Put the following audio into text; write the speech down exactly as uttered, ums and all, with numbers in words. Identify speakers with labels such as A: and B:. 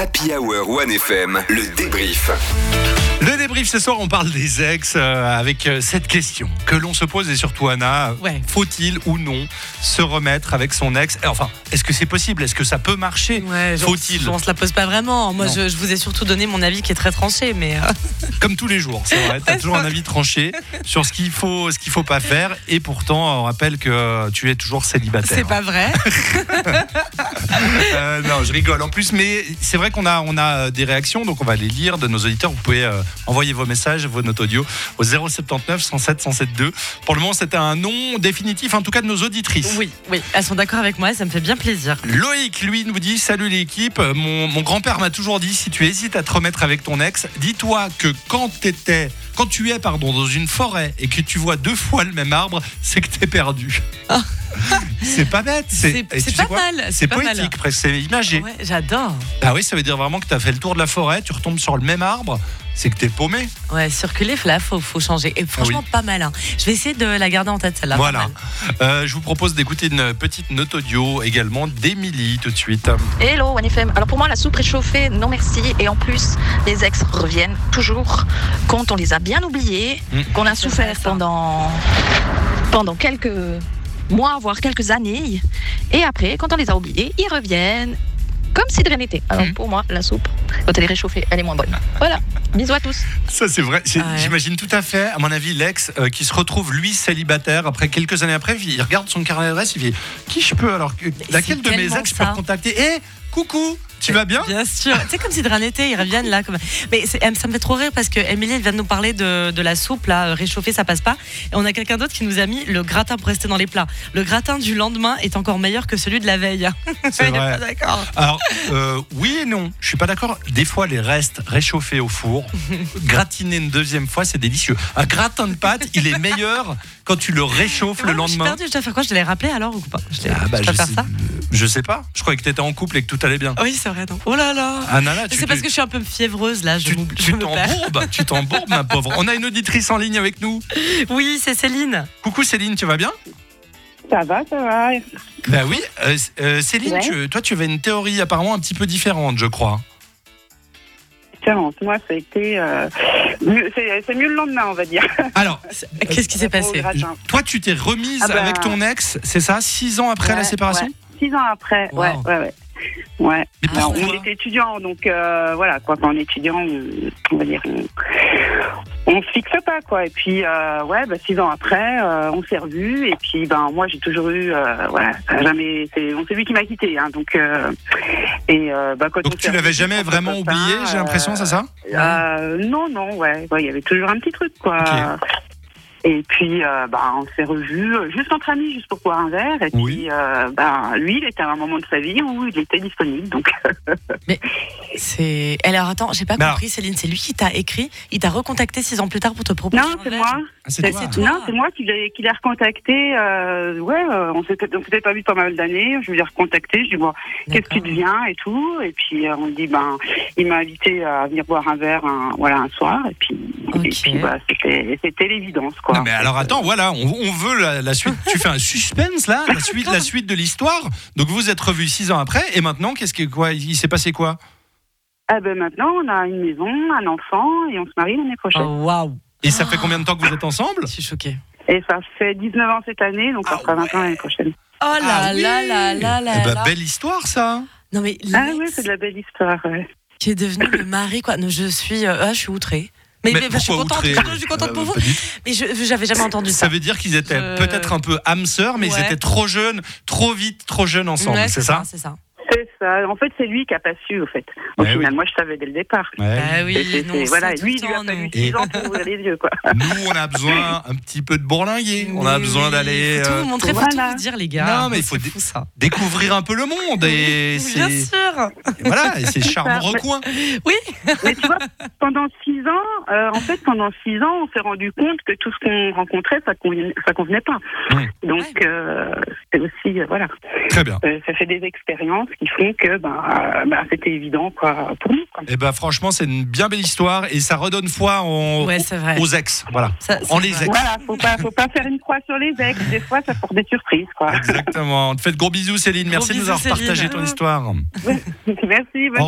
A: Happy Hour One F M, le débrief.
B: Le débrief ce soir, on parle des ex euh, avec euh, cette question que l'on se pose et surtout Anna,
C: Ouais.
B: faut-il ou non se remettre avec son ex ? Enfin, est-ce que c'est possible ? Est-ce que ça peut marcher ?
C: Ouais, genre,
B: Faut-il ?
C: On se la pose pas vraiment. Moi, je, je vous ai surtout donné mon avis qui est très tranché, mais euh,
B: Comme tous les jours, c'est vrai. T'as
C: Ouais,
B: toujours
C: ça.
B: un avis tranché sur ce qu'il faut, ce qu'il faut pas faire. Et pourtant, on rappelle que tu es toujours célibataire.
C: c'est pas vrai.
B: Euh, non, je rigole. En plus, mais c'est vrai qu'on a, on a des réactions, donc on va les lire de nos auditeurs. Vous pouvez euh, envoyer vos messages, vos notes audio au zéro sept neuf cent sept cent sept deux. Pour le moment, c'était un non définitif, en tout cas de nos auditrices.
C: Oui, oui, elles sont d'accord avec moi et ça me fait bien plaisir.
B: Loïc, lui, nous dit: salut l'équipe. Mon, mon grand-père m'a toujours dit, si tu hésites à te remettre avec ton ex, dis-toi que quand t'étais, quand tu es pardon, dans une forêt et que tu vois deux fois le même arbre, c'est que t'es perdu.
C: Ah.
B: C'est pas bête.
C: C'est,
B: et tu
C: c'est
B: sais
C: pas
B: quoi
C: mal.
B: C'est
C: pas mal.
B: poétique, presque. C'est imagé.
C: Ouais, j'adore.
B: Ah oui, ça veut dire vraiment que tu as fait le tour de la forêt, tu retombes sur le même arbre, c'est que t'es paumé.
C: Ouais, circuler, là, faut, faut changer. Et franchement,
B: Ah oui.
C: pas mal. Hein. Je vais essayer de la garder en tête, celle-là.
B: Voilà.
C: Pas mal.
B: Euh, je vous propose d'écouter une petite note audio également d'Émilie tout de suite.
D: Hello One F M. Alors pour moi la soupe réchauffée, non merci. Et en plus les ex reviennent toujours quand on les a bien oubliés,
B: Mm.
D: qu'on a
C: C'est
D: souffert
C: vrai, ça.
D: pendant pendant quelques mois voire quelques années. Et après quand on les a oubliés, ils reviennent comme si de rien n'était. Alors
B: Mm.
D: pour moi la soupe quand elle est réchauffée, elle est moins bonne. Voilà. Bisous à tous.
B: Ça c'est vrai, C'est-
C: Ah ouais.
B: j'imagine tout à fait, à mon avis, l'ex euh, qui se retrouve lui célibataire après quelques années après, il regarde son carnet d'adresse, il dit: qui je peux alors que- laquelle de mes
C: tellement
B: ex je peux
C: ça.
B: contacter? Eh, coucou, tu vas bien?
C: Bien sûr. Tu sais, comme si de rien n'était, ils reviennent là. Comme... Mais c'est- ça me fait trop rire parce que Émilie, elle vient de nous parler de, de la soupe, là, euh, réchauffée, ça passe pas. Et on a quelqu'un d'autre qui nous a mis le gratin pour rester dans les plats. Le gratin du lendemain est encore meilleur que celui de la veille.
B: C'est
C: Il est
B: vrai.
C: pas d'accord.
B: Alors, euh, oui et non, je suis pas d'accord. Des fois, les restes réchauffés au four, gratinés une deuxième fois, c'est délicieux. Un gratin de pâtes, il est meilleur quand tu le réchauffes le
C: Ah, Je suis
B: lendemain.
C: perdue, je dois faire quoi? Je dois les rappeler alors ou pas? Je, les...
B: Ah bah,
C: je
B: je,
C: dois faire
B: sais,
C: ça?
B: je sais pas. Je croyais que t'étais en couple et que tout allait bien.
C: Oui, c'est vrai. Donc. Oh là là.
B: Ah, Nana, tu,
C: C'est parce
B: tu-
C: que je suis un peu fiévreuse là. Je,
B: tu,
C: m'oublie-
B: tu
C: je me perds.
B: t'embourbes, tu t'embourbes, ma pauvre. On a une auditrice en ligne avec nous.
C: Oui, c'est Céline.
B: Coucou Céline, tu vas bien?
E: Ça va, ça va.
B: Bah oui. Euh, euh, Céline,
E: Ouais.
B: tu- toi, tu avais une théorie apparemment un petit peu différente, je crois.
E: Différente. Moi, ça a été. euh, mieux- c'est, c'est mieux le lendemain, on va dire.
B: Alors,
C: Qu'est-ce qui s'est
E: Au
C: passé?
E: gratin.
B: toi, tu t'es remise
E: Ah bah.
B: avec ton ex, c'est ça, six ans après
E: Ouais,
B: la séparation?
E: ouais. Six ans après,
B: Wow.
E: ouais, ouais, ouais. Ouais.
B: Mais
E: Alors,
B: pourquoi?
E: on était étudiants, donc euh, voilà, quoi. Quand on est étudiant, on, on va dire, on, on se fixe pas, quoi. Et puis, euh, ouais, bah, six ans après, euh, on s'est revus. Et puis, ben, moi, j'ai toujours eu, euh, voilà, ça a jamais, c'est, on c'est lui qui m'a quitté, hein. Donc, euh, et euh, bah, quand
B: Donc
E: on
B: tu
E: s'est
B: l'avais
E: revus,
B: jamais
E: on s'est
B: vraiment
E: fait
B: oublié,
E: ça,
B: j'ai l'impression, c'est ça?
E: Euh, non, non, ouais, ouais, il y avait toujours un petit truc, quoi.
B: Ok.
E: Et puis, euh, bah, on s'est revus euh, juste entre amis, juste pour boire un verre. Et
B: Oui.
E: puis, euh, bah, lui, il était à un moment de sa vie où il était disponible. Donc,
C: C'est. Alors attends, j'ai pas
B: Mais
C: compris, Céline. C'est lui qui t'a écrit, il t'a recontacté six ans plus tard pour te proposer.
E: non,
C: un
E: c'est
C: verre.
E: moi.
B: Ah, c'est
E: C'est-
B: toi.
C: c'est toi.
E: Non, c'est moi qui l'ai, qui l'ai recontacté. Euh, ouais, euh, on s'était, on s'était pas vu pas mal d'années. Je lui ai recontacté. Je lui ai dit, bon, qu'est-ce qui
C: D'accord.
E: devient et tout. Et puis, euh, on me dit, ben, il m'a invité à venir boire un verre, un, voilà, un soir. Et puis,
C: Ok.
E: et puis bah, c'était, c'était l'évidence, quoi.
B: Non, mais alors attends, voilà, on, on veut la, la suite. Tu fais un suspense là, la suite, la suite de l'histoire. Donc vous êtes revus six ans après, et maintenant, qu'est-ce que quoi Il s'est passé quoi?
E: Ah ben maintenant, on a une maison, un enfant, et on se marie l'année prochaine.
C: Oh waouh.
B: Et ça fait combien de temps que vous êtes ensemble?
C: Je suis choquée.
E: Et ça fait dix-neuf ans cette année, donc ça
B: Ah
E: fera vingt ans
B: ouais.
E: l'année prochaine.
C: Oh là
B: Ah oui.
C: là là là là.
B: Eh ben,
C: là.
B: belle histoire ça.
C: Non mais
E: Ah
C: l'ex
E: ouais, c'est de la belle histoire, ouais.
C: qui est devenu le mari quoi. Non, je suis, euh, ah, je suis outrée. Mais, mais, je suis
B: pourquoi
C: contente.
B: outré?
C: Je suis contente pour
B: Euh,
C: vous.
B: pas du tout.
C: Mais je, j'avais jamais entendu ça.
B: Ça veut dire qu'ils étaient
C: Je-
B: peut-être un peu âmes sœurs, mais ils
C: Ouais.
B: étaient trop jeunes, trop vite, trop jeunes ensemble,
C: Ouais,
B: c'est ça?
C: C'est ça.
E: C'est ça. En fait, c'est lui qui a pas su, au fait. Au
B: Ouais,
E: final,
B: oui.
E: moi, je savais dès le départ.
B: Ouais.
C: Ah
E: Et
C: oui,
E: c'est-
C: non,
E: c'est-
C: on
E: voilà,
C: sait tout
E: lui,
C: le
E: il lui a
C: temps,
E: fallu
C: nous.
E: six
B: Et-
E: ans pour ouvrir les yeux, quoi.
B: Nous, on a besoin un petit peu de bourlinguer. On a
C: Oui,
B: besoin
C: oui.
B: d'aller
C: Faut tout
B: euh,
C: vous montrer, faut
E: voilà.
C: tout vous dire, les gars.
B: Non, mais il faut
C: C'est
B: dé-
C: fou, ça.
B: découvrir un peu le monde. Et
C: Oui, bien
B: c'est
C: sûr.
B: voilà, et c'est charmant
E: ça.
B: recoin.
C: Oui.
E: Mais tu vois, pendant six ans, euh, en fait, pendant six ans, on s'est rendu compte que tout ce qu'on rencontrait, ça convenait, ça convenait pas.
B: Mmh.
E: Donc,
C: Ouais.
E: euh, c'est aussi, euh, voilà,
B: Très bien.
E: Euh, ça fait des expériences qui font que, ben, euh, ben, c'était évident, quoi, pour nous, quoi.
B: Et ben franchement, c'est une bien belle histoire et ça redonne foi en-
C: Ouais, c'est vrai.
B: aux ex. Voilà.
C: Ça, c'est
B: En les
C: vrai.
B: ex.
E: Voilà, faut pas, faut pas faire une croix sur les ex. Des fois, ça porte des surprises, quoi.
B: Exactement. On te fait de gros bisous, Céline. Merci de nous
C: bisous,
B: avoir partagé
C: Céline.
B: ton histoire.
E: Merci. bonne